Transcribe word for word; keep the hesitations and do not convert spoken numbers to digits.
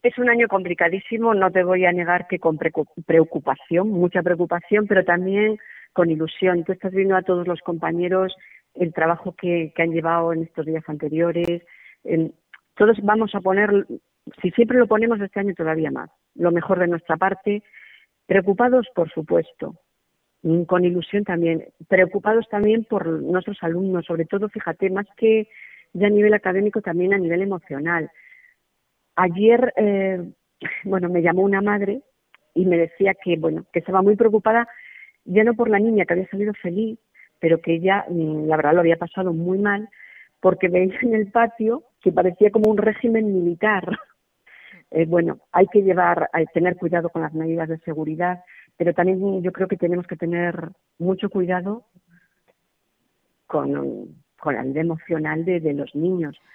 Es un año complicadísimo, no te voy a negar que con preocupación, mucha preocupación, pero también con ilusión. Tú estás viendo a todos los compañeros el trabajo que, que han llevado en estos días anteriores. En, todos vamos a poner, si siempre lo ponemos este año todavía más, lo mejor de nuestra parte. Preocupados, por supuesto, con ilusión también. Preocupados también por nuestros alumnos, sobre todo, fíjate, más que ya a nivel académico, también a nivel emocional. Ayer, eh, bueno, me llamó una madre y me decía que, bueno, que estaba muy preocupada, ya no por la niña que había salido feliz, pero que ella, la verdad, lo había pasado muy mal, porque veía en el patio que parecía como un régimen militar. Eh, bueno, hay que llevar, hay que tener cuidado con las medidas de seguridad, pero también yo creo que tenemos que tener mucho cuidado con, con la vida emocional de, de los niños.